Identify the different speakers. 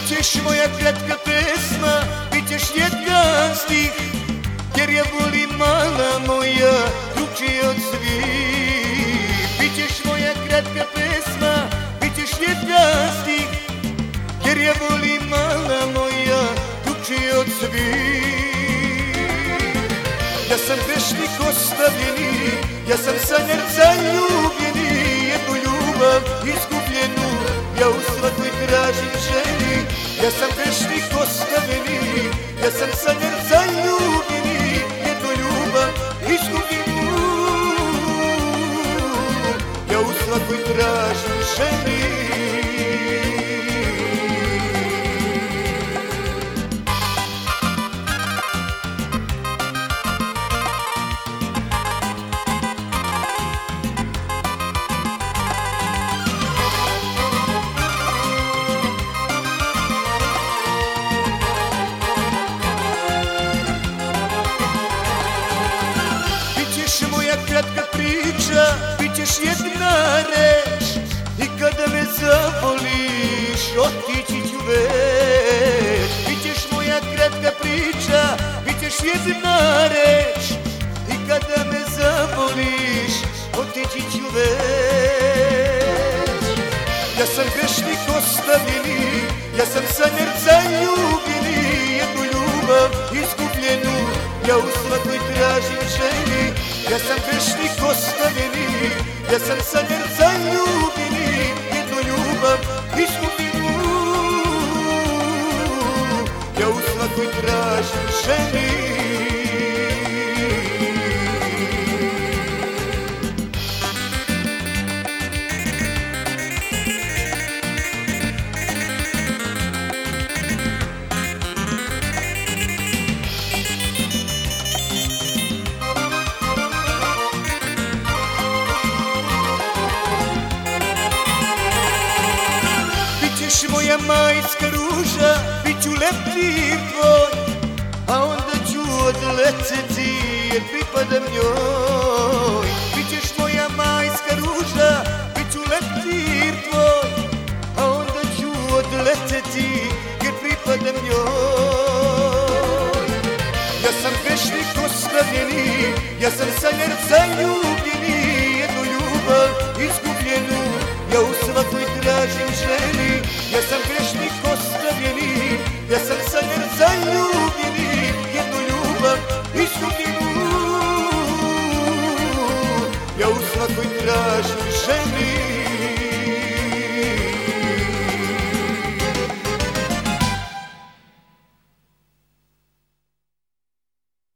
Speaker 1: Bićeš moja kratka pesma, bićeš jedan stih, jer ja volim mala moja drugčije od svih. Bićeš moja kratka pesma, bićeš jedan stih, jer ja volim mala moja drugčije od svih. Ja sam grešnik ostavljeni, ja sam sanjar zaljubljeni, jednu ljubav izgubljenu ja u svakoj tražim ženi. Ja sam grešnik ostavljeni, ja sam sanjar zaljubljeni, jednu ljubav izgubljenu ja u svakoj tražim ženi. Kratka priča, bićeš jedna reč, i kada me zavoliš, otići ću već. Bićeš moja kratka priča, bićeš jedna reč, i kada me zavoliš, otići ću već. Ja sam grešnik ostavljeni, ja sam sanjar zaljubljeni, jednu ljubav izgubljenu ja u svakoj tražim ženi. Ja sam grešnik ostavljeni, ja sam sanjar zaljubljeni, jednu ljubav izgubljenu ja u svakoj tražim ženi. Bićeš moja majska ruža, bit ću leptir tvoj, a onda ću odleteti jer pripadam njoj. Bićeš moja majska ruža, bit ću leptir tvoj, a onda ću odleteti jer pripadam njoj. Ja sam grešnik ostavljeni, ja sam sanjar zaljubljeni, jednu ljubav izgubljenu ja u svakoj tražim ženi. Ja sam grešnik ostavljeni, ja sam sanjar zaljubljeni, jednu ljubav izgubljenu ja u svakoj tražim ženi.